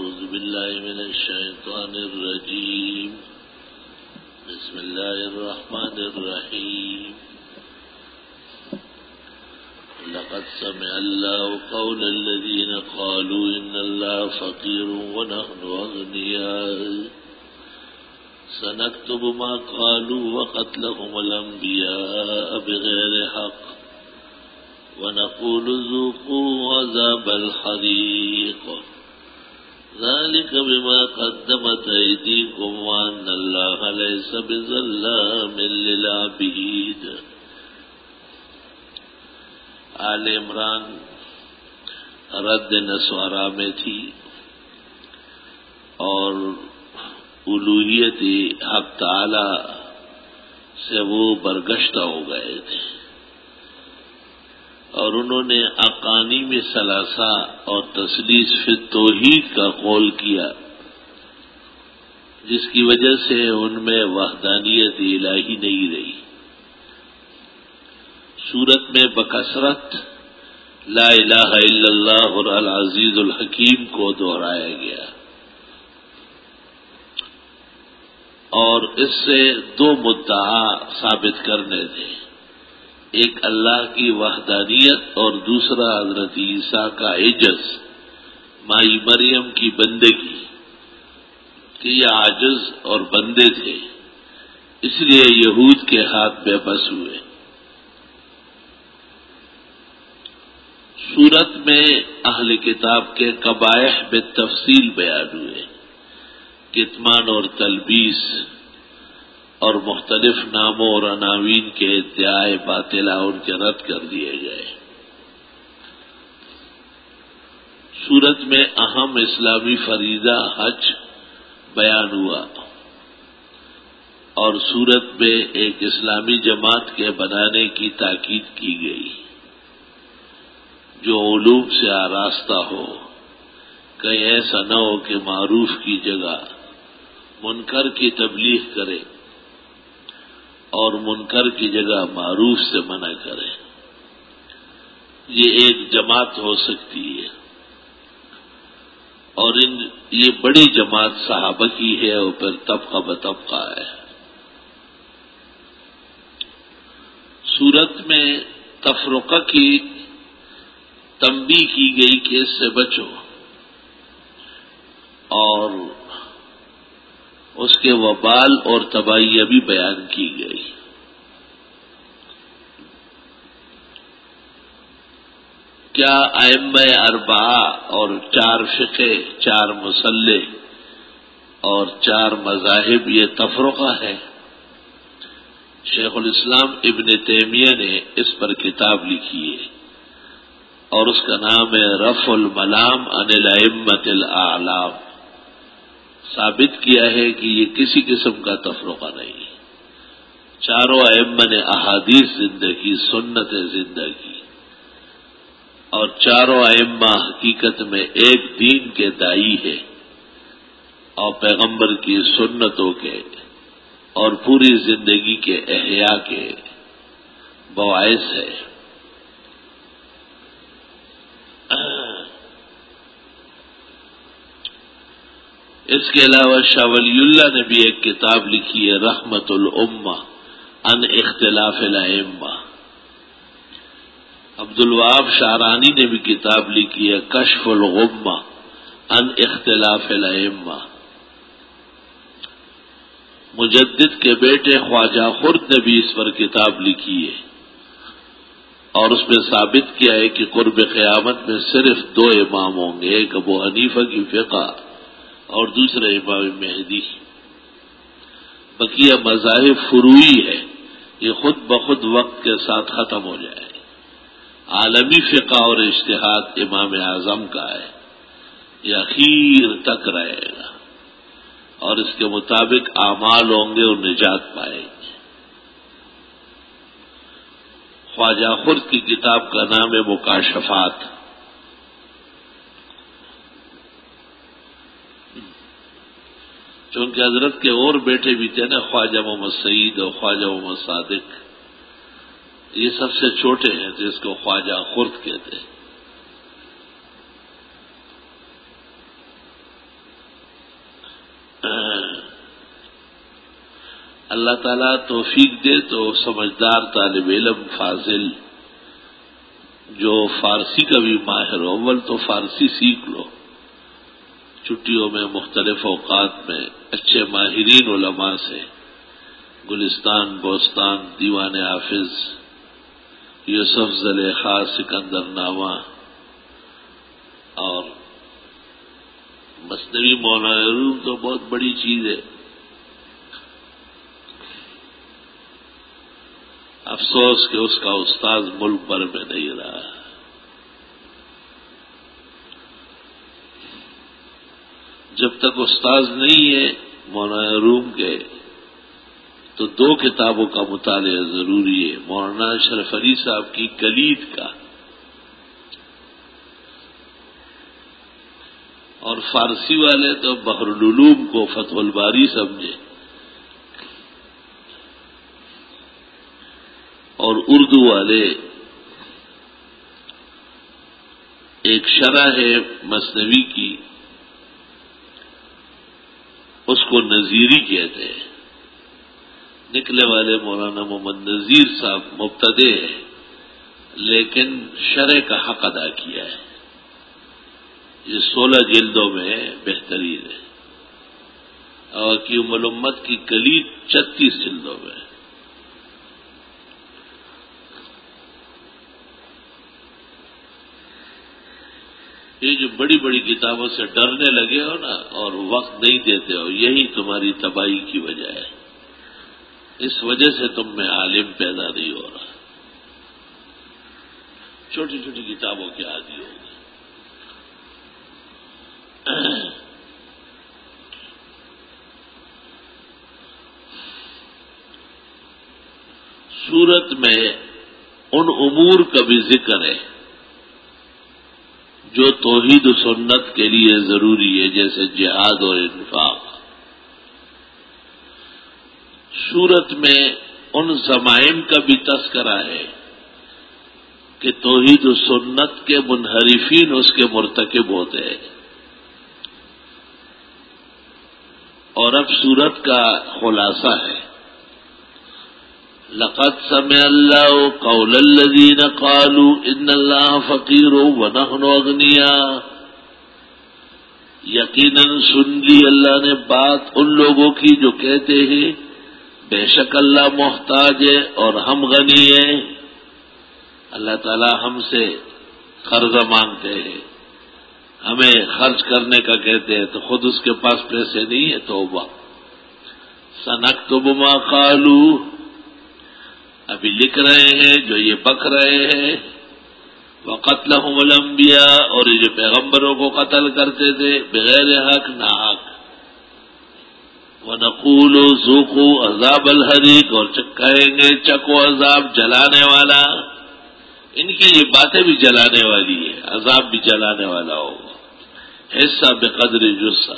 أعوذ بالله من الشيطان الرجيم. بسم الله الرحمن الرحيم. لقد سمع الله قول الذين قالوا إن الله فقير ونحن أغنياء سنكتب ما قالوا وقتلهم الأنبياء بغير حق ونقول ذوقوا عذاب الحريق ذلك بما قدمت أيديكم وأن الله ليس بظلام للعبيد. آل عمران رد نصارا میں تھی اور الوہیت حق تعالی سے وہ برگشتہ ہو گئے تھے اور انہوں نے اقانیم ثلاثہ اور تثلیث فی التوحید کا قول کیا، جس کی وجہ سے ان میں وحدانیت الہی نہیں رہی. سورت میں بکثرت لا الہ الا اللہ اور العزیز الحکیم کو دہرایا گیا اور اس سے دو مدعا ثابت کرنے تھے، ایک اللہ کی وحدانیت اور دوسرا حضرت عیسیٰ کا عجز، مائی مریم کی بندگی کہ یہ عاجز اور بندے تھے، اس لیے یہود کے ہاتھ بے بس ہوئے. سورت میں اہل کتاب کے قبائح بالتفصیل بیان ہوئے، کتمان اور تلبیس اور مختلف ناموں اور عناوین کے ادعائے باطلہ ان کے رد کر دیے گئے. سورت میں اہم اسلامی فریضہ حج بیان ہوا اور سورت میں ایک اسلامی جماعت کے بنانے کی تاکید کی گئی جو علوم سے آراستہ ہو، کہیں ایسا نہ ہو کہ معروف کی جگہ منکر کی تبلیغ کرے اور منکر کی جگہ معروف سے منع کرے. یہ ایک جماعت ہو سکتی ہے اور یہ بڑی جماعت صحابہ کی ہے اور پھر طبقہ بطبقہ ہے. سورت میں تفرقہ کی تنبیہ کی گئی کہ اس سے بچو اور اس کے وبال اور تباہیاں بھی بیان کی گئی. کیا ائمہ اربعہ اور 4 فقہ، 4 مسلح اور 4 مذاہب یہ تفرقہ ہے؟ شیخ الاسلام ابن تیمیہ نے اس پر کتاب لکھی ہے اور اس کا نام ہے رفع الملام عن الائمۃ الاعلام. ثابت کیا ہے کہ یہ کسی قسم کا تفرقہ نہیں. چاروں ائمہ نے احادیث زندگی، سنت زندگی اور چاروں ائمہ حقیقت میں ایک دین کے داعی ہے اور پیغمبر کی سنتوں کے اور پوری زندگی کے احیاء کے باعث ہے. اس کے علاوہ شاہ ولی اللہ نے بھی ایک کتاب لکھی ہے رحمت الامہ عن اختلاف الائمہ. عبد الوہاب شعرانی نے بھی کتاب لکھی ہے کشف الغمہ عن اختلاف الائمہ. مجدد کے بیٹے خواجہ خرد نے بھی اس پر کتاب لکھی ہے اور اس میں ثابت کیا ہے کہ قرب قیامت میں صرف 2 امام ہوں گے، ایک ابو حنیفہ کی فقہ اور دوسرا امام مہدی. بقیہ مذاہب فروعی ہے، یہ خود بخود وقت کے ساتھ ختم ہو جائے. عالمی فقہ اور اجتہاد امام اعظم کا ہے، یہ اخیر تک رہے گا اور اس کے مطابق اعمال ہوں گے اور نجات پائیں گے. خواجہ خرد کی کتاب کا نام ہے مکاشفات. چونکہ حضرت کے اور بیٹے بھی تھے نا، خواجہ محمد سعید اور خواجہ محمد صادق، یہ سب سے چھوٹے ہیں جس کو خواجہ خرد کہتے ہیں. اللہ تعالیٰ توفیق دے تو سمجھدار طالب علم فاضل جو فارسی کا بھی ماہر ہو، اول تو فارسی سیکھ لو، چھٹیوں میں مختلف اوقات میں اچھے ماہرین علماء سے گلستان، بوستان، دیوان حافظ، یوسف زلیخا، سکندر نامہ اور مثنوی مولانا روم تو بہت بڑی چیز ہے۔ افسوس کہ اس کا استاذ ملک بھر میں نہیں رہا۔ جب تک استاذ نہیں ہے مولانا روم کے تو دو کتابوں کا مطالعہ ضروری ہے، مولانا اشرف علی صاحب کی کلید کا اور فارسی والے تو بحر العلوم کو فتح الباری سمجھے، اور اردو والے ایک شرح ہے مثنوی کی، اس کو نظیری کہتے ہیں۔ نکلے والے مولانا محمد نذیر صاحب مبتدئ ہے لیکن شرح کا حق ادا کیا ہے، یہ 16 جلدوں میں بہترین ہے، اور کی الامت کی کلید 36 جلدوں میں۔ یہ جو بڑی بڑی کتابوں سے ڈرنے لگے ہو نا اور وقت نہیں دیتے ہو، یہی تمہاری تباہی کی وجہ ہے، اس وجہ سے تم میں عالم پیدا نہیں ہو رہا، چھوٹی چھوٹی کتابوں کے عادی ہو گئے۔ سورت میں ان امور کا بھی ذکر ہے جو توحید و سنت کے لیے ضروری ہے، جیسے جہاد اور انفاق۔ سورت میں ان ضمائم کا بھی تذکرہ ہے کہ توحید و سنت کے منحرفین اس کے مرتکب ہوتے ہیں، اور اب سورت کا خلاصہ ہے، لقد سمع اللہ قول الذین قالوا ان اللہ فقیر ونحن اغنیاء، یقیناً سن لی اللہ نے بات ان لوگوں کی جو کہتے ہیں بے شک اللہ محتاج ہے اور ہم غنی ہیں۔ اللہ تعالی ہم سے قرض مانگتے ہیں، ہمیں خرچ کرنے کا کہتے ہیں تو خود اس کے پاس پیسے نہیں ہے، توبہ۔ سنکتب ما قالوا، ابھی لکھ رہے ہیں جو یہ بک رہے ہیں، وقتلہم الانبیاء، اور یہ جو پیغمبروں کو قتل کرتے تھے بغیر حق ناحق، وَنَقُولُ ذُوقُوا عَذَابَ الْحَرِيقِ، اور کہیں گے چکو عذاب جلانے والا۔ ان کی یہ باتیں بھی جلانے والی ہے، عذاب بھی جلانے والا ہوگا، حصہ بقدر جثہ۔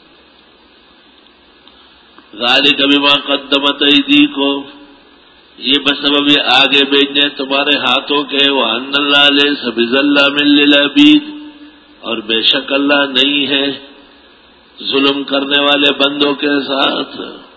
ذَلِكَ بِمَا قَدَّمَتْ أَيْدِيكُمْ، یہ بسبب آگے بھیجنے تمہارے ہاتھوں کے، وَأَنَّ اللَّهَ لَيْسَ بِظَلَّامٍ لِّلْعَبِيدِ، اور بے شک اللہ نہیں ہے ظلم کرنے والے بندوں کے ساتھ۔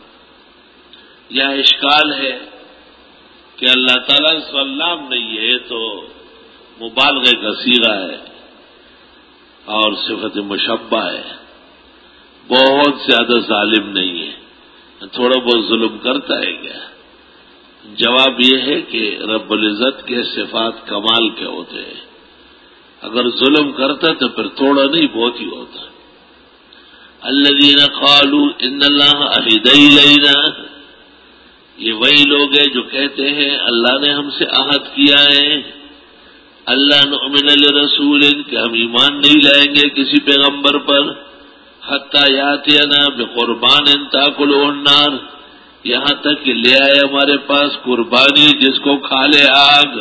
یہ اشکال ہے کہ اللہ تعالیٰ ظلام نہیں ہے تو مبالغے کا صیغہ ہے اور صفت مشبہ ہے، بہت زیادہ ظالم نہیں ہے، تھوڑا بہت ظلم کرتا ہے کیا؟ جواب یہ ہے کہ رب العزت کے صفات کمال کے ہوتے ہیں، اگر ظلم کرتا تو پھر تھوڑا نہیں بہت ہی ہوتا۔ الذین قالوا ان اللہ عہد الینا، یہ وہی لوگ ہیں جو کہتے ہیں اللہ نے ہم سے عہد کیا ہے، اللہ نؤمن لرسول، کہ ہم ایمان نہیں لائیں گے کسی پیغمبر پر، حتی یاتینا بقربان تاکلہ النار، یہاں تک کہ لے آئے ہمارے پاس قربانی جس کو کھا لے آگ۔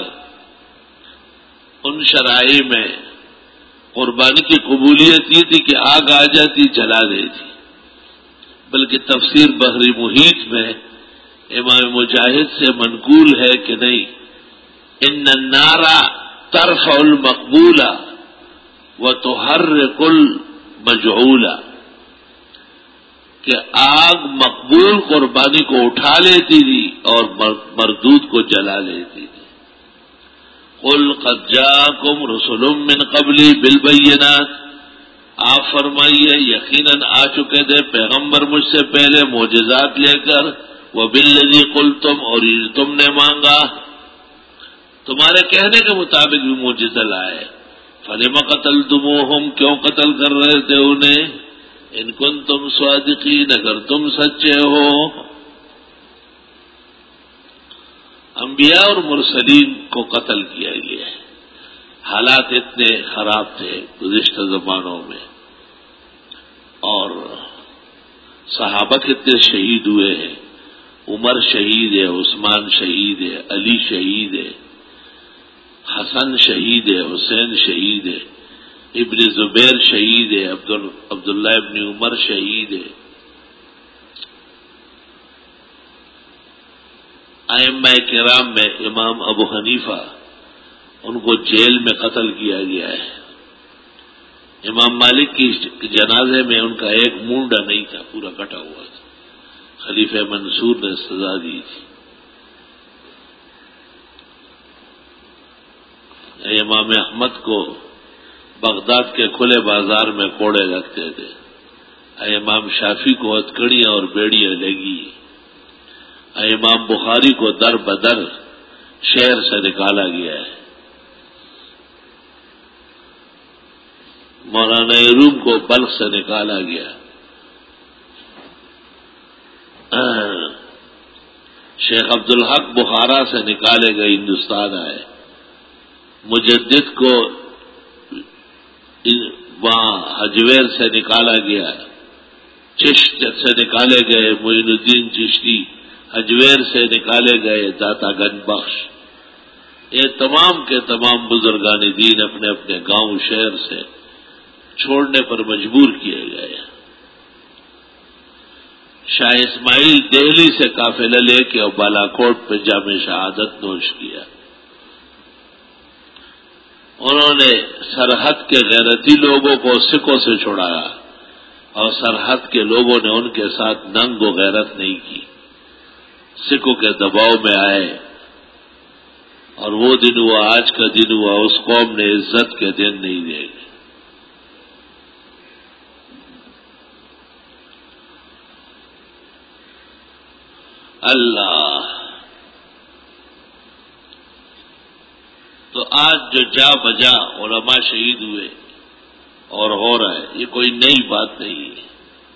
ان شرائع میں قربانی کی قبولیت یہ تھی کہ آگ آ جاتی جلا دیتی، بلکہ تفسیر بحری محیط میں امام مجاہد سے منقول ہے کہ نہیں، ان النار ترفع المقبول وتحرق المجعول، کہ آگ مقبول قربانی کو اٹھا لیتی تھی اور مردود کو جلا لیتی تھی۔ قل قد جاءکم رسل من قبلی بالبینات، آپ فرمائیے یقیناً آ چکے تھے پیغمبر مجھ سے پہلے معجزات لے کر، وبالذی قلتم، اور تم نے مانگا، تمہارے کہنے کے مطابق بھی معجزہ لائے۔ فلم قتلتموہم، کیوں قتل کر رہے تھے انہیں؟ ان کنتم صادقین، اگر تم سچے ہو۔ انبیاء اور مرسلین کو قتل کیا گیا ہے، حالات اتنے خراب تھے گزشتہ زمانوں میں، اور صحابہ کتنے شہید ہوئے ہیں۔ عمر شہید ہے، عثمان شہید ہے، علی شہید ہے، حسن شہید ہے، حسین شہید ہے، ابن زبیر شہید ہے، عبداللہ ابن عمر شہید ہے۔ ائمہ کرام میں امام ابو حنیفہ، ان کو جیل میں قتل کیا گیا ہے۔ امام مالک کی جنازے میں ان کا ایک مونڈا نہیں تھا، پورا کٹا ہوا تھا، خلیفہ منصور نے سزا دی تھی۔ امام احمد کو بغداد کے کھلے بازار میں کوڑے لگتے تھے۔ امام شافعی کو ہتکڑیاں اور بیڑیاں لگی۔ امام بخاری کو در بدر شہر سے نکالا گیا ہے۔ مولانا روم کو بلخ سے نکالا گیا۔ شیخ عبدالحق بخارا سے نکالے گئے، ہندوستان آئے۔ مجدد کو وہاں حجویر سے نکالا گیا، چشت سے نکالے گئے، معین الدین چشتی حجویر سے نکالے گئے، داتا گنج بخش، یہ تمام کے تمام بزرگان دین اپنے اپنے گاؤں شہر سے چھوڑنے پر مجبور کیے گئے۔ شاہ اسماعیل دہلی سے قافلہ لے کے اور بالا کوٹ پہ جام شہادت نوش کیا۔ انہوں نے سرحد کے غیرتی لوگوں کو سکوں سے چھڑایا، اور سرحد کے لوگوں نے ان کے ساتھ ننگ و غیرت نہیں کی، سکوں کے دباؤ میں آئے، اور وہ دن ہوا، آج کا دن ہوا، اس قوم نے عزت کے دن نہیں دیکھے۔ اللہ، تو آج جو جا بجا علماء شہید ہوئے اور ہو رہا ہے، یہ کوئی نئی بات نہیں ہے۔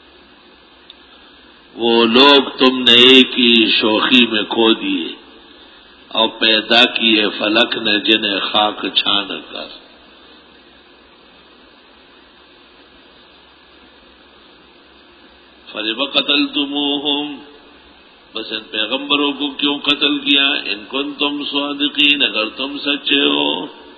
وہ لوگ تم نے ایک ہی شوخی میں کھو دیے، اور پیدا کیے فلک نے جنہیں خاک چھان کر۔ فلم قتلتموہم، بس ان پیغمبروں کو کیوں قتل کیا؟ ان کنتم صادقین، اگر تم سچے ہو۔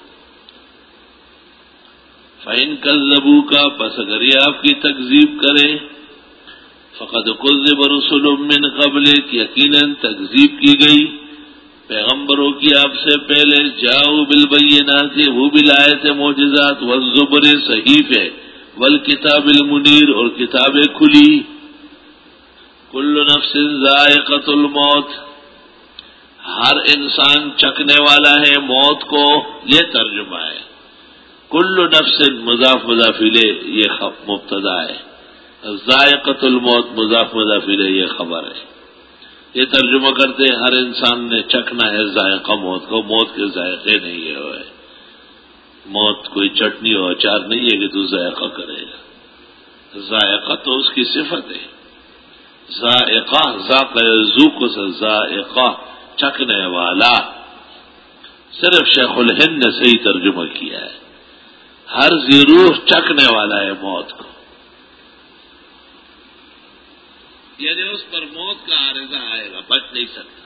فإن کذبوک، پس اگر یہ آپ کی تکذیب کرے، فقد کذب رسل من قبلک، یقیناً تکذیب کی گئی پیغمبروں کی آپ سے پہلے، جاؤ بالبینات، وہ بھی لائے تھے معجزات، والزبر، صحیفے، والکتاب المنیر، اور کتابیں کھلی۔ کل نفس ذائقۃ الموت، ہر انسان چکھنے والا ہے موت کو، یہ ترجمہ ہے۔ کل نفس مضاف مضاف الیہ، یہ مبتدا ہے، ذائقۃ الموت مضاف مضاف الیہ، یہ خبر ہے۔ یہ ترجمہ کرتے ہیں ہر انسان نے چکھنا ہے ذائقہ موت کو، موت کے ذائقے نہیں ہے۔ موت کوئی چٹنی اور اچار نہیں ہے کہ تو ذائقہ کرے گا، ذائقہ تو اس کی صفت ہے۔ ذائقہ، ذاق ذوق سے ذائقہ، چکھنے والا، صرف شیخ الہند نے صحیح ترجمہ کیا ہے۔ ہر ذی روح چکھنے والا ہے موت کو، یعنی اس پر موت کا عارضہ آئے گا، بچ نہیں سکتا۔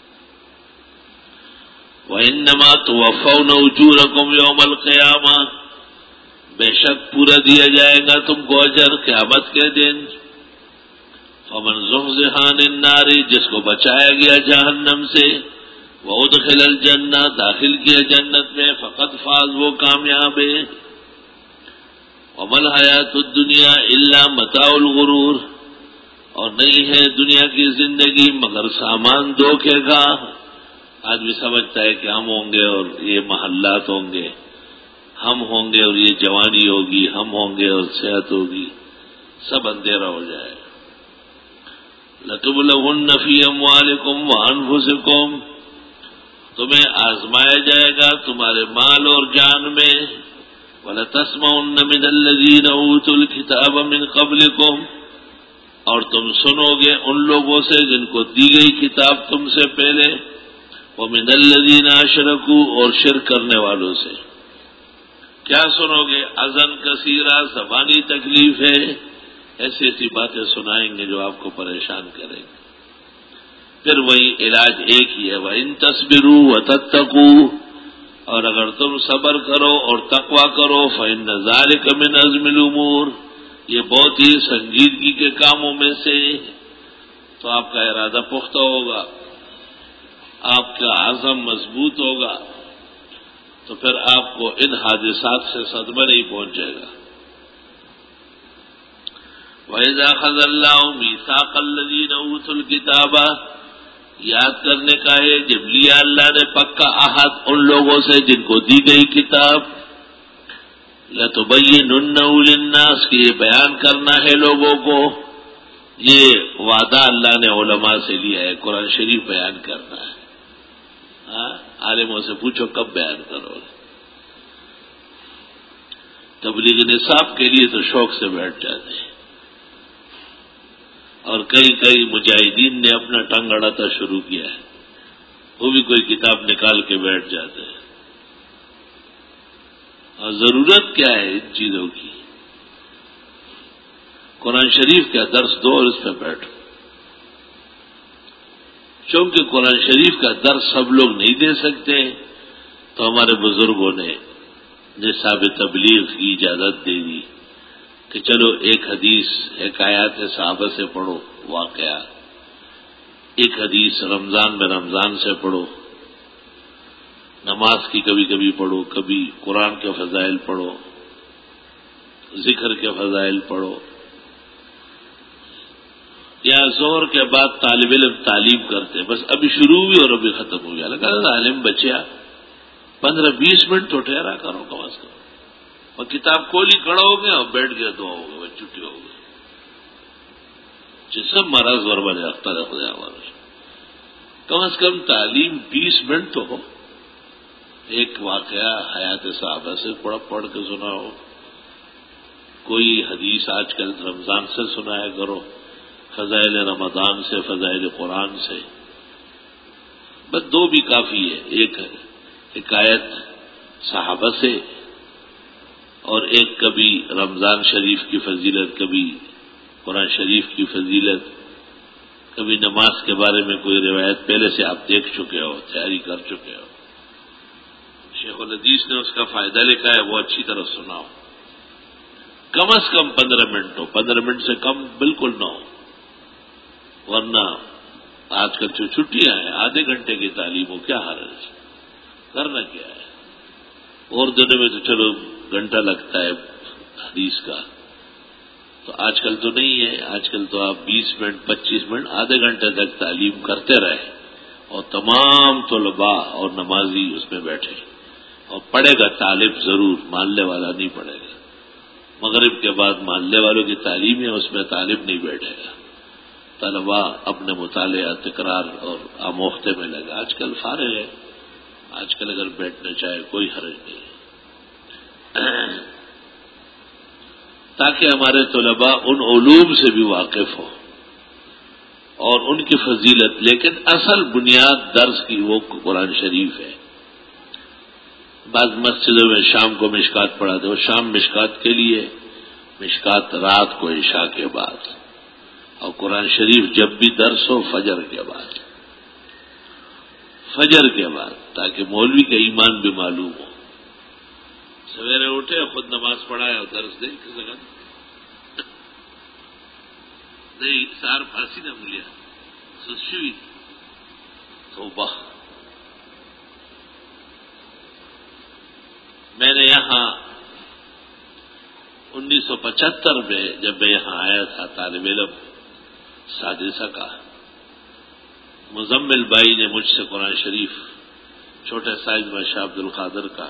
وَإِنَّمَا تُوَفَّوْنَ أُجُورَكُمْ يَوْمَ الْقِيَامَةِ، بے شک پورا دیا جائے گا تم کو اجر قیامت کے دن۔ فَمَنْ زُحْزِحَ عَنِ النَّارِ، جس کو بچایا گیا جہنم سے، وَأُدْخِلَ الْجَنَّةَ، داخل کیا جنت میں، فقد فاز، وہ کامیاب ہے۔ وَمَا الْحَيَاةُ الدُّنْيَا إِلَّا مَتَاعُ الْغُرُورِ، اور نہیں ہے دنیا کی زندگی مگر سامان دھوکے کا۔ آدمی سمجھتا ہے کہ ہم ہوں گے اور یہ محلات ہوں گے، ہم ہوں گے اور یہ جوانی ہوگی، ہم ہوں گے اور صحت ہوگی، سب اندھیرا ہو جائے۔ لَتُبْلَوُنَّ فِي أَمْوَالِكُمْ وَأَنفُسِكُمْ، تمہیں آزمایا جائے گا تمہارے مال اور جان میں۔ وَلَتَسْمَعُنَّ مِنَ الَّذِينَ أُوتُوا الْكِتَابَ مِنْ قَبْلِكُمْ، اور تم سنو گے ان لوگوں سے جن کو دی گئی کتاب تم سے پہلے، وَمِنَ الَّذِينَ أَشْرَكُوا، اور شرک کرنے والوں سے۔ کیا سنو گے؟ اذن کثیرہ، زبانی تکلیف ہے، ایسی ایسی باتیں سنائیں گے جو آپ کو پریشان کریں گے۔ پھر وہی علاج ایک ہی ہے، وَإِن تَصْبِرُوا وَتَتَّقُوا، اور اگر تم صبر کرو اور تقویٰ کرو، فَإِنَّ ذَلِكَ مِنْ عَزْمِ الْأُمُورِ، یہ بہت ہی سنجیدگی کے کاموں میں سے، تو آپ کا ارادہ پختہ ہوگا، آپ کا عزم مضبوط ہوگا، تو پھر آپ کو ان حادثات سے صدمہ نہیں پہنچے گا۔ وَإِذَا أَخَذَ اللَّهُ مِيثَاقَ الَّذِينَ أُوتُوا الْكِتَابَ، یاد کرنے کا ہے جب لیا اللہ نے پکا عہد ان لوگوں سے جن کو دی گئی کتاب، لَتُبَيِّنُنَّهُ لِلنَّاسِ، کہ یہ بیان کرنا ہے لوگوں کو، یہ وعدہ اللہ نے علماء سے لیا ہے، قرآن شریف بیان کرنا ہے۔ عالموں سے پوچھو کب بیان کرو گے؟ تبلیغ نصاب کے لیے تو شوق سے بیٹھ جاتے ہیں، اور کئی مجاہدین نے اپنا ٹنگ اڑاتا شروع کیا ہے، وہ بھی کوئی کتاب نکال کے بیٹھ جاتے ہیں۔ اور ضرورت کیا ہے ان چیزوں کی؟ قرآن شریف کا درس دو اور اس پہ بیٹھو، چونکہ قرآن شریف کا درس سب لوگ نہیں دے سکتے، تو ہمارے بزرگوں نے نصاب تبلیغ کی اجازت دے دی کہ چلو ایک حدیث، ایک آیات صحابہ سے پڑھو واقعہ، ایک حدیث رمضان سے پڑھو، نماز کی کبھی کبھی پڑھو، کبھی قرآن کے فضائل پڑھو، ذکر کے فضائل پڑھو، یا زور کے بعد طالب علم تعلیم کرتے، بس ابھی شروع ہوئی اور ابھی ختم ہو گیا، لگا عالم بچیا 15-20 منٹ تو ٹھہرا کرو کم از کم، اور کتاب کھولی کھڑا ہو گیا اور بیٹھ گیا، دعا ہو گیا، چھٹی ہو گئی، جسم مرض وربا رکھتا ہے خدا ہمارا، کم از کم تعلیم 20 منٹ تو ہو، ایک واقعہ حیات صحابہ سے پڑھ کے سناؤ، کوئی حدیث آج کل رمضان سے سنایا کرو، فضائل رمضان سے، فضائل قرآن سے، بس دو بھی کافی ہے، ایک حکایت صحابہ سے اور ایک کبھی رمضان شریف کی فضیلت، کبھی قرآن شریف کی فضیلت، کبھی نماز کے بارے میں کوئی روایت پہلے سے آپ دیکھ چکے ہو، تیاری کر چکے ہو، شیخ الحدیث نے اس کا فائدہ لکھا ہے، وہ اچھی طرح سناؤ، کم از کم 15 منٹ ہو، 15 منٹ سے کم بالکل نہ ہو، ورنہ آج کل جو چھٹیاں ہیں آدھے گھنٹے کی تعلیم ہو، کیا حرج، کرنا کیا ہے، اور دنوں میں تو چلو گھنٹہ لگتا ہے حدیث کا، تو آج کل تو نہیں ہے، آج کل تو آپ 20 منٹ 25 منٹ آدھے گھنٹے تک تعلیم کرتے رہے، اور تمام طلباء اور نمازی اس میں بیٹھے، اور پڑھے گا طالب ضرور، ماننے والا نہیں پڑھے گا، مغرب کے بعد ماننے والوں کی تعلیم ہے، اس میں طالب نہیں بیٹھے گا، طلباء اپنے مطالعہ تکرار اور آموختے میں لگا، آج کل فارغ ہے، آج کل اگر بیٹھنا چاہے کوئی حرج نہیں، تاکہ ہمارے طلباء ان علوم سے بھی واقف ہوں اور ان کی فضیلت، لیکن اصل بنیاد درس کی وہ قرآن شریف ہے۔ بعض مسجدوں میں شام کو مشکات پڑھاتے ہو، شام مشکات کے لیے، مشکات رات کو عشاء کے بعد، اور قرآن شریف جب بھی درس ہو فجر کے بعد، تاکہ مولوی کا ایمان بھی معلوم ہو، سویرے اٹھے خود نماز پڑھائے اور درس دے کسی جگہ نہیں، سار پھانسی نہ ملیا سوئی توبہ۔ میں نے یہاں 1975 میں جب میں یہاں آیا تھا طالب علم، سادسہ کا مزمل بھائی نے مجھ سے قرآن شریف چھوٹے سائز میں شاہ عبد القادر کا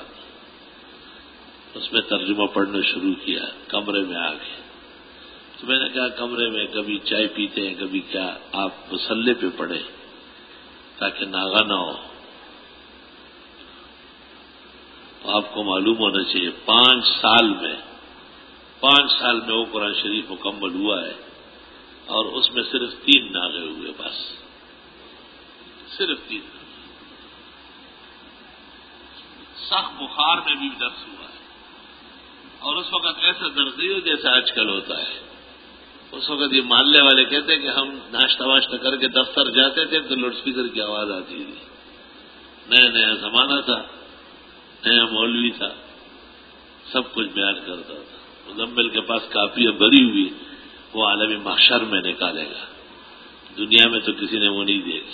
اس میں ترجمہ پڑھنا شروع کیا، کمرے میں آ گئے تو میں نے کہا کمرے میں کبھی چائے پیتے ہیں کبھی کیا، آپ مسلے پہ پڑھیں تاکہ ناغہ نہ ہو۔ آپ کو معلوم ہونا چاہیے 5 سال میں وہ قرآن شریف مکمل ہوا ہے اور اس میں صرف 3 ناغے ہوئے، بس صرف 3۔ سخت بخار میں بھی درس ہوا ہے اور اس وقت ایسا درس نہیں ہو جیسا آج کل ہوتا ہے۔ اس وقت یہ محلے والے کہتے ہیں کہ ہم ناشتہ واشتہ کر کے دفتر جاتے تھے تو لاؤڈ اسپیکر کی آواز آتی تھی، نیا نیا زمانہ تھا، نیا مولوی تھا، سب کچھ بیان کرتا تھا۔ مزمل کے پاس کاپیاں بھری ہوئی، وہ عالمی محشر میں نکالے گا، دنیا میں تو کسی نے وہ نہیں دیکھی۔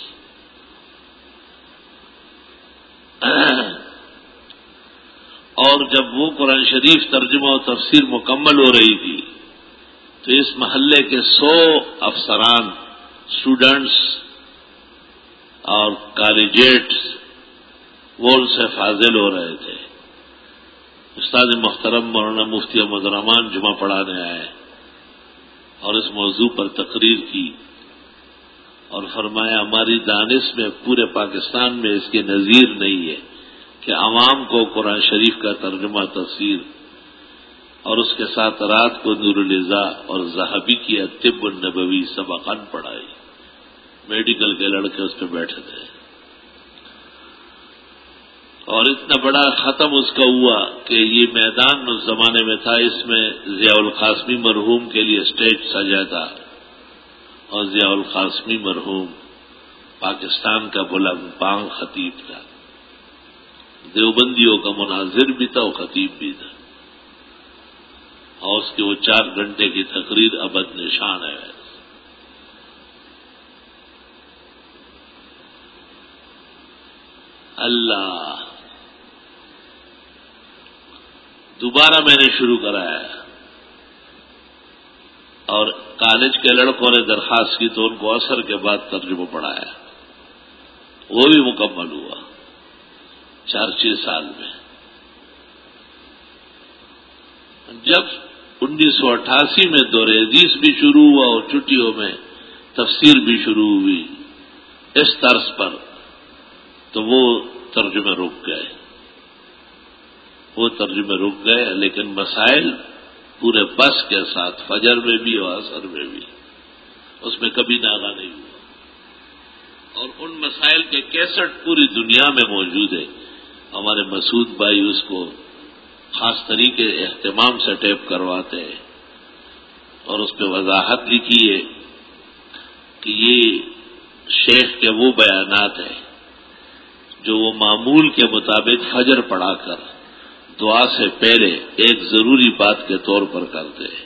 اور جب وہ قرآن شریف ترجمہ و تفسیر مکمل ہو رہی تھی تو اس محلے کے 100 افسران، اسٹوڈنٹس اور کالجیٹس وہ ان سے فاضل ہو رہے تھے۔ استاد محترم مولانا مفتی احمد رحمان جمعہ پڑھانے آئے اور اس موضوع پر تقریر کی اور فرمایا ہماری دانش میں پورے پاکستان میں اس کی نظیر نہیں ہے کہ عوام کو قرآن شریف کا ترجمہ تفسیر اور اس کے ساتھ رات کو نور الضا اور ذہبی کی طب النبوی سبقان پڑھائی۔ میڈیکل کے لڑکے اس پہ بیٹھے تھے اور اتنا بڑا ختم اس کا ہوا کہ یہ میدان اس زمانے میں تھا، اس میں ضیاء القاسمی مرحوم کے لیے اسٹیج سجا تھا اور ضیاء القاسمی مرحوم پاکستان کا بلند پانگ خطیب تھا، دیوبندیوں کا مناظر بھی تھا اور خطیب بھی تھا، اور اس کی وہ 4 گھنٹے کی تقریر ابد نشان ہے۔ اللہ دوبارہ میں نے شروع کرایا اور کالج کے لڑکوں نے درخواست کی تو ان کو عصر کے بعد ترجمہ پڑھایا، وہ بھی مکمل ہوا 4-6 سال میں۔ جب 1988 میں دور حدیث بھی شروع ہوا اور چھٹیوں میں تفسیر بھی شروع ہوئی اس طرز پر، تو وہ ترجمے رک گئے، لیکن مسائل پورے بس کے ساتھ فجر میں بھی اور عصر میں بھی، اس میں کبھی ناغہ نہیں ہوا، اور ان مسائل کے 61 پوری دنیا میں موجود ہے۔ ہمارے مسعود بھائی اس کو خاص طریقے اہتمام سے ٹیپ کرواتے ہیں اور اس پہ وضاحت لکھی ہے کہ یہ شیخ کے وہ بیانات ہیں جو وہ معمول کے مطابق فجر پڑھا کر دعا سے پہلے ایک ضروری بات کے طور پر کرتے ہیں،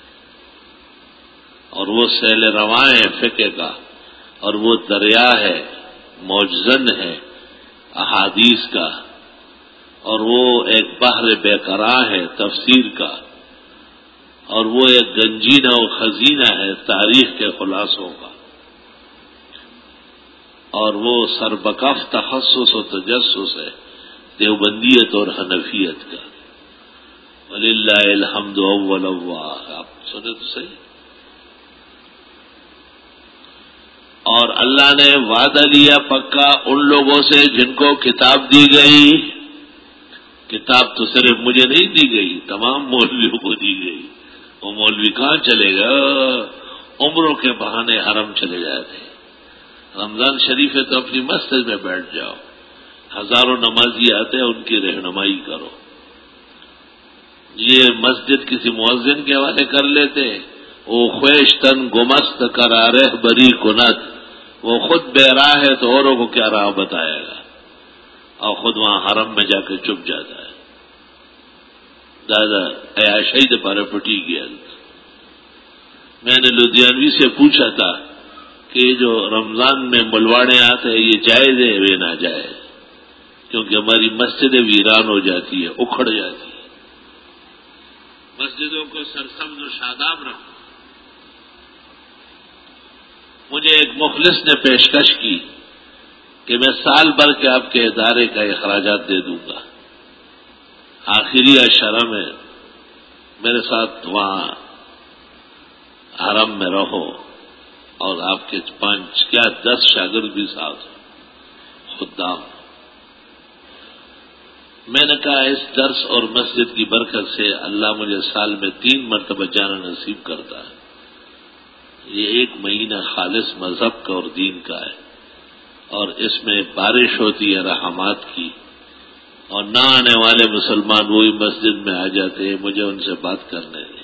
اور وہ سیل رواں ہے فقہ کا، اور وہ دریا ہے موجزن ہے احادیث کا، اور وہ ایک بحر بے قرار ہے تفسیر کا، اور وہ ایک گنجینہ و خزینہ ہے تاریخ کے خلاصوں کا، اور وہ سربکف تخصص و تجسس ہے دیوبندیت اور حنفیت کا۔ وللہ الحمد اول اول، آپ سنیں تو صحیح۔ اور اللہ نے وعدہ لیا پکا ان لوگوں سے جن کو کتاب دی گئی، کتاب تو صرف مجھے نہیں دی گئی، تمام مولویوں کو دی گئی۔ وہ مولوی کہاں چلے گا؟ عمروں کے بہانے حرم چلے جاتے ہیں۔ رمضان شریف ہے تو اپنی مسجد میں بیٹھ جاؤ، ہزاروں نمازی آتے ہیں، ان کی رہنمائی کرو۔ یہ مسجد کسی مؤذن کے حوالے کر لیتے، وہ خویشتن گمست کرارہ بری کنت، وہ خود بے راہ ہے تو اوروں کو کیا راہ بتائے گا، اور خود وہاں حرم میں جا کے چپ جاتا ہے۔ دادا عیاشی دے پارے پٹی گیا۔ میں نے لدھیانوی سے پوچھا تھا کہ جو رمضان میں ملواڑے آتے ہیں یہ جائز ہے وہ ناجائز؟ کیونکہ ہماری مسجدیں ویران ہو جاتی ہے، اکھڑ جاتی ہے۔ مسجدوں کو سرسبز و شاداب رکھو۔ مجھے ایک مخلص نے پیشکش کی کہ میں سال بھر کے آپ کے ادارے کا اخراجات دے دوں گا، آخری عشرہ میں میرے ساتھ وہاں حرم میں رہو، اور آپ کے 10 شاگرد بھی ساتھ خدام۔ میں نے کہا اس درس اور مسجد کی برکت سے اللہ مجھے سال میں 3 مرتبہ جانا نصیب کرتا ہے، یہ 1 مہینہ خالص مذہب کا اور دین کا ہے، اور اس میں بارش ہوتی ہے رحمات کی، اور نہ آنے والے مسلمان وہی مسجد میں آ جاتے ہیں، مجھے ان سے بات کرنے دیں۔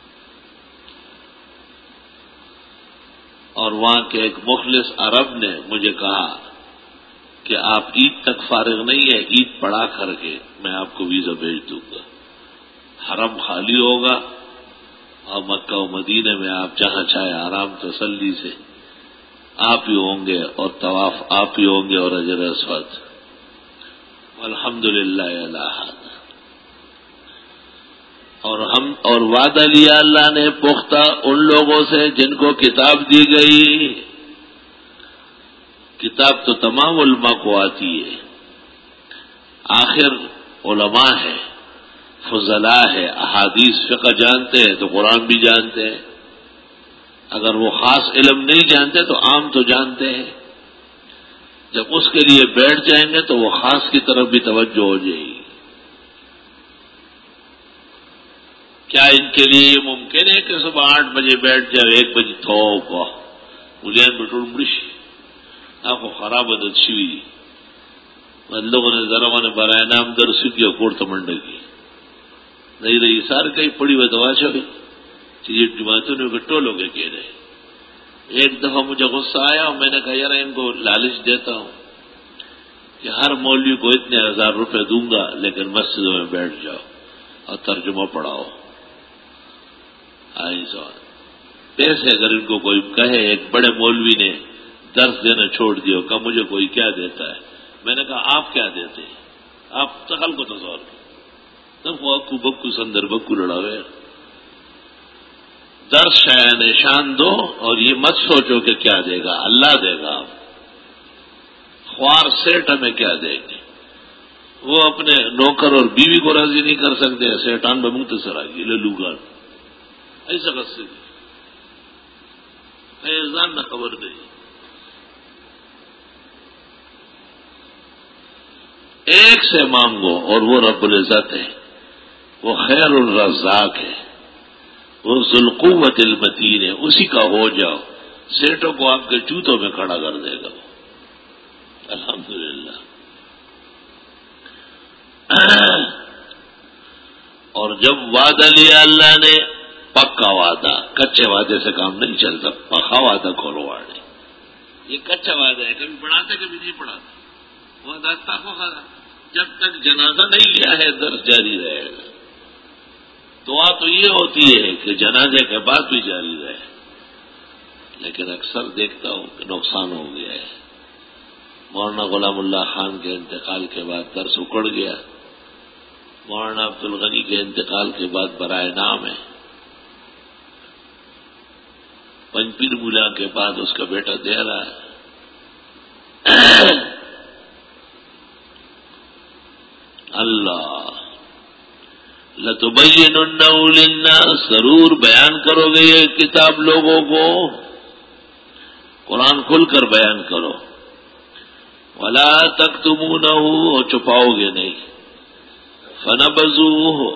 اور وہاں کے ایک مخلص عرب نے مجھے کہا کہ آپ عید تک فارغ نہیں ہے، عید پڑا کر کے میں آپ کو ویزا بھیج دوں گا، حرم خالی ہوگا اور مکہ و مدینے میں آپ جہاں چاہے آرام تسلی سے آپ ہی ہوں گے، اور طواف آپ ہی ہوں گے، اور اجر اسود۔ الحمدللہ علی ھذا۔ اور وعدہ لیا اللہ نے پختہ ان لوگوں سے جن کو کتاب دی گئی۔ کتاب تو تمام علماء کو آتی ہے، آخر علماء ہے، فضلاء ہے، احادیث فقہ جانتے ہیں تو قرآن بھی جانتے ہیں، اگر وہ خاص علم نہیں جانتے تو عام تو جانتے ہیں، جب اس کے لیے بیٹھ جائیں گے تو وہ خاص کی طرف بھی توجہ ہو جائے گی۔ کیا ان کے لیے یہ ممکن ہے کہ صبح 8 بجے بیٹھ جائے 1 بجے توبہ ملین بٹور مرش آپ کو خراب عادت شوی لوگوں نے ذرا نے برائے نام درس کیا کوڑ تمنڈ کی نہیں رہی سار کئی پڑی ہوئی دوا چوی چیزیں جماعتوں نے گٹو لوگ کہہ رہے۔ ایک دفعہ مجھے غصہ آیا اور میں نے کہا یار ان کو لالچ دیتا ہوں کہ ہر مولوی کو اتنے 1000 روپے دوں گا لیکن مسجدوں میں بیٹھ جاؤ اور ترجمہ پڑھاؤ۔ پیسے اگر ان کو کوئی کہے، ایک بڑے مولوی نے درس دینا چھوڑ دیا، کہا مجھے کوئی کیا دیتا ہے؟ میں نے کہا آپ کیا دیتے ہیں؟ آپ تخل کو تصور تب وہ اکو بکو سندر بکو لڑا ہوئے درس شاید نشان دو، اور یہ مت سوچو کہ کیا دے گا، اللہ دے گا۔ خوار سیٹ ہمیں کیا دیں گے؟ وہ اپنے نوکر اور بیوی کو راضی نہیں کر سکتے، سیٹان بہ مختصر آگی للوگان ایسا قصے ایزان نہ خبر دے۔ ایک سے مانگو اور وہ رب العزت ہے، وہ خیر الرزاق ہے، وہ ذوالقوت المتین ہے، اسی کا ہو جاؤ، سیٹوں کو آپ کے جوتوں میں کھڑا کر دے گا۔ الحمدللہ۔ اور جب وعدہ لیا اللہ نے پکا وعدہ، کچے وعدے سے کام نہیں چلتا، پکا وعدہ کھولو واڑے۔ یہ کچا وعدہ ہے، کبھی پڑھاتا کبھی نہیں پڑھاتا، وعدہ پکا وعدہ۔ جب تک جنازہ نہیں لیا ہے درس جاری رہے گا۔ دعا تو یہ ہوتی ہے کہ جنازے کے بعد بھی جاری رہے، لیکن اکثر دیکھتا ہوں کہ نقصان ہو گیا ہے۔ مولانا غلام اللہ خان کے انتقال کے بعد درس اکڑ گیا، مولانا عبد الغنی کے انتقال کے بعد برائے نام ہے، پنجپیر ملا کے بعد اس کا بیٹا دے رہا ہے۔ اللہ لتبیننہ للناس، ضرور بیان کرو گے یہ کتاب لوگوں کو، قرآن کھل کر بیان کرو، ولا تکتمونہ، چھپاؤ گے نہیں، فنبذوہ،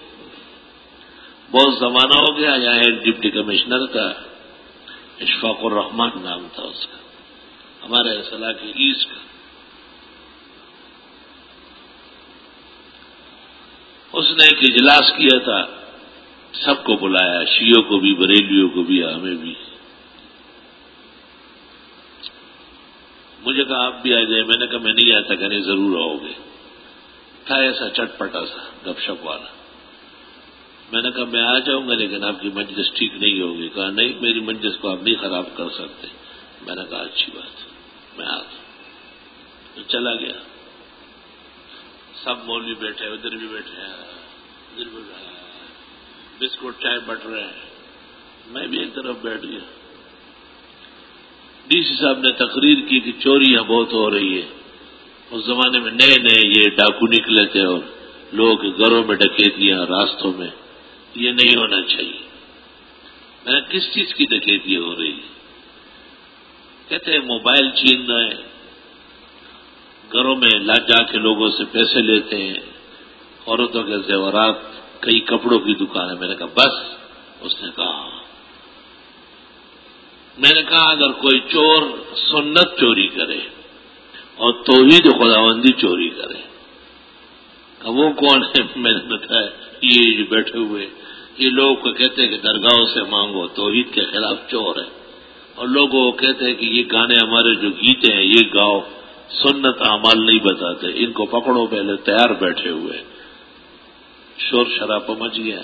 بہت زمانہ ہو گیا، یہاں ایک ڈپٹی کمشنر تھا، اشفاق الرحمان نام تھا اس کا، ہمارے اصلاح کے ایسٹ کا، اس نے ایک اجلاس کیا تھا، سب کو بلایا، شیعوں کو بھی، بریلیوں کو بھی، ہمیں بھی۔ مجھے کہا آپ بھی آ جائے، میں نے کہا میں نہیں آتا، کہنے ضرور آؤ گے۔ تھا ایسا چٹ پٹا سا گپ شپ والا، میں نے کہا میں آ جاؤں گا لیکن آپ کی مجلس ٹھیک نہیں ہوگی۔ کہا نہیں، میری مجلس کو آپ نہیں خراب کر سکتے۔ میں نے کہا اچھی بات، میں آتا تو چلا گیا۔ سب مولوی بیٹھے، ادھر بھی بیٹھے ہیں، ادھر بھی بیٹھے ہیں، بسکٹ چائے بٹ رہے ہیں، میں بھی ایک طرف بیٹھ گیا۔ ڈی سی صاحب نے تقریر کی کہ چوریاں بہت ہو رہی ہے. اس زمانے میں نئے نئے یہ ڈاکو نکلے تھے اور لوگ گھروں میں ڈکیتیاں راستوں میں. یہ نہیں ہونا چاہیے. میں نے کس چیز کی ڈکیتی ہو رہی ہے؟ کہتے ہیں موبائل چھین رہے ہیں، گھروں میں جا کے لوگوں سے پیسے لیتے ہیں، عورتوں کے زیورات، کئی کپڑوں کی دکان ہے. میں نے کہا بس. اس نے کہا، میں نے کہا اگر کوئی چور سنت چوری کرے اور توحید خداوندی چوری کرے، وہ کون ہے؟ میں نے بتایا یہ جو بیٹھے ہوئے یہ لوگ کو کہتے ہیں کہ درگاہوں سے مانگو، توحید کے خلاف چور ہے. اور لوگ وہ کہتے ہیں کہ یہ گانے ہمارے جو گیتے ہیں یہ گاؤ، سنت اعمال نہیں بتاتے. ان کو پکڑو، پہلے تیار بیٹھے ہوئے. شور شرابہ مچ گیا.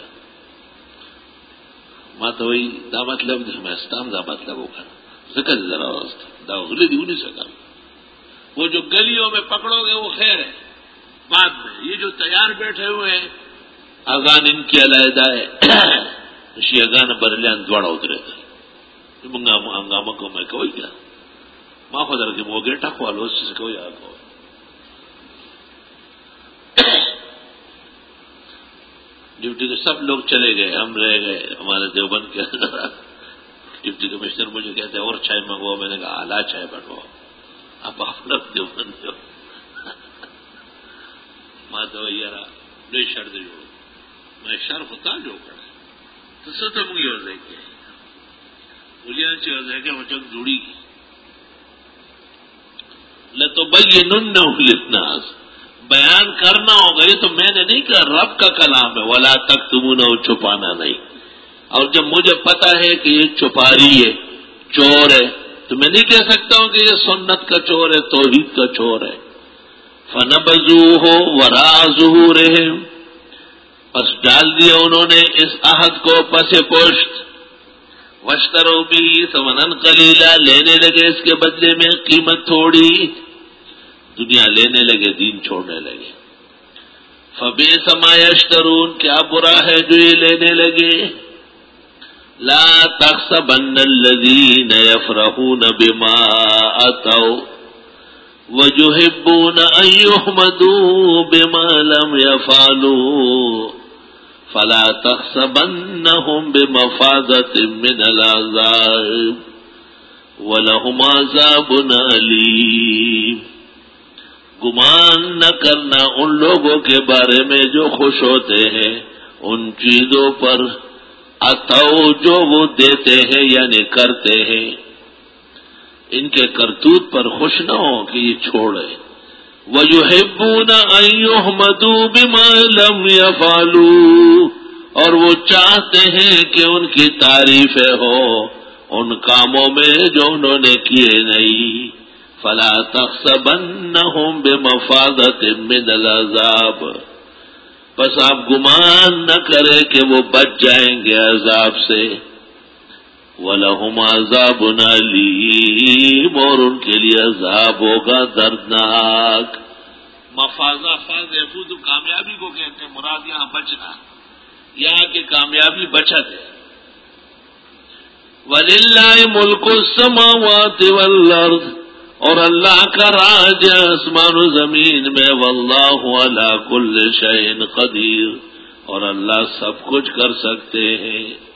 ماں تو وہی دا مطلب میں استام دا مطلب ہوگا ذکر ذرا دا اگلی دیو نہیں سکا. وہ جو گلیوں میں پکڑو گے وہ خیر ہے، بعد میں یہ جو تیار بیٹھے ہوئے ہیں اگان ان کی علیحدہ ہے. اسی اگان برلیان دوڑا اترے تھے ہنگامہ کو میں کوئی کیا ماں کو در کے وہ گیٹا کھوالو اس سے کوئی آگو. ڈپٹی کے سب لوگ چلے گئے، ہم رہ گئے. ہمارے دیوبند کے اندر ڈپٹی کمشنر مجھے کہتے ہیں اور چائے منگواؤ. میں نے کہا اعلیٰ چائے بنواؤ. اب آپ لوگ دیوبند ہو ماں تو یار بے شرط جوڑو میں شرف ہوتا جو کرے تو سو تو مجھے اور دیکھ کے بولیاں چیز ہے کہ وہ چک جڑی لَتُبَيِّنُنَّهُ لِلنَّاسِ بیان کرنا ہوگا. یہ تو میں نے نہیں کہا، رب کا کلام ہے. وَلَا تَكْتُمُونَهُ چھپانا نہیں. اور جب مجھے پتا ہے کہ یہ چپاری ہے، چور ہے، تو میں نہیں کہہ سکتا ہوں کہ یہ سنت کا چور ہے، توحید کا چور ہے. فَنَبَذُوهُ وَرَاءَ ظُهُورِهِمْ پس ڈال دیا انہوں نے اس عہد کو پس پشت. وَاشْتَرَوْا بِهِ ثَمَنًا قَلِيلًا لینے لگے اس کے بدلے میں قیمت تھوڑی. دنیا لینے لگے، دین چھوڑنے لگے. فَبِئْسَ مَا يَشْتَرُونَ کیا برا ہے جو یہ لینے لگے. لَا تَحْسَبَنَّ الَّذِينَ يَفْرَحُونَ بِمَا أَتَوْا وَيُحِبُّونَ أَن يُحْمَدُوا بِمَا لَمْ يَفْعَلُوا فَلَا تَحْسَبَنَّهُمْ بِمَفَازَةٍ مِّنَ الْعَذَابِ وَلَهُمْ عَذَابٌ أَلِيمٌ. گمان نہ کرنا ان لوگوں کے بارے میں جو خوش ہوتے ہیں ان چیزوں پر اتو جو وہ دیتے ہیں یعنی کرتے ہیں. ان کے کرتوت پر خوش نہ ہو کہ یہ چھوڑے. وَيُحِبُّونَ أَن يُحْمَدُوا بِمَا لَمْ يَفْعَلُوا اور وہ چاہتے ہیں کہ ان کی تعریفیں ہو ان کاموں میں جو انہوں نے کیے نہیں. فَلَا تَحْسَبَنَّهُمْ بِمَفَازَةٍ مِّنَ الْعَذَابِ بس آپ گمان نہ کریں کہ وہ بچ جائیں گے عذاب سے. وَلَهُمْ عَذَابٌ أَلِيمٌ اور ان کے لیے عذاب ہوگا دردناک. مفازہ فاز یفوز کامیابی کو کہتے ہیں، مراد یہاں بچنا، یہاں کی کامیابی بچت ہے. وَلِلَّهِ مُلْكُ السَّمَاوَاتِ وَالْأَرْضِ اور اللہ کا راج ہے آسمان و زمین میں. واللہ علی کل شیء قدیر اور اللہ سب کچھ کر سکتے ہیں.